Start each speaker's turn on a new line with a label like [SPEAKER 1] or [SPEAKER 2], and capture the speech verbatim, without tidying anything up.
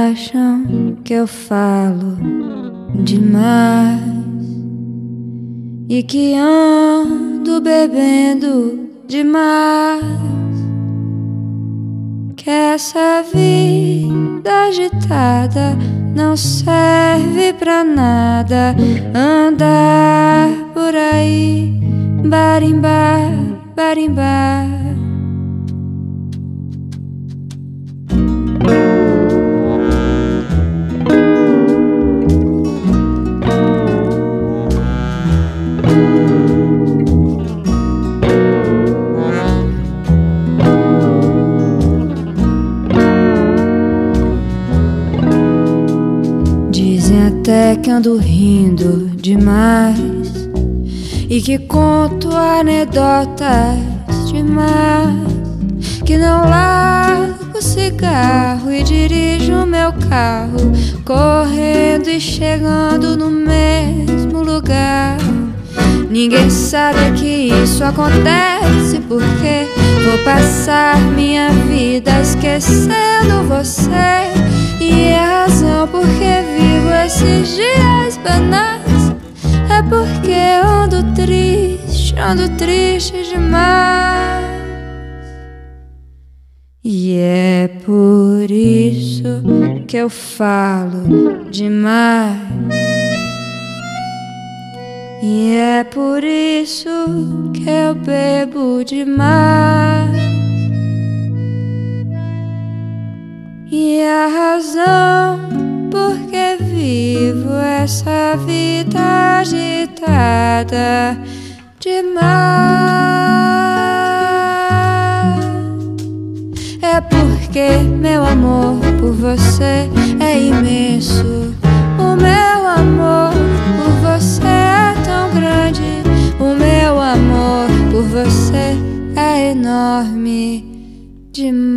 [SPEAKER 1] acham que eu falo demais e que ando bebendo demais, que essa vida agitada não serve pra nada, andar por aí, barimbar, barimbar. Dizem até que ando rindo demais e que conto anedotas demais, que não largo cigarro e dirijo meu carro correndo e chegando no mesmo lugar. Ninguém sabe que isso acontece porque vou passar minha vida esquecendo você. E a razão por que vivo esses dias banais é porque ando triste, ando triste demais. E é por isso que eu falo demais. E é por isso que eu bebo demais. E a razão por que vivo essa vida agitada demais é porque meu amor por você é imenso. O meu amor por você é tão grande. O meu amor por você é enorme demais.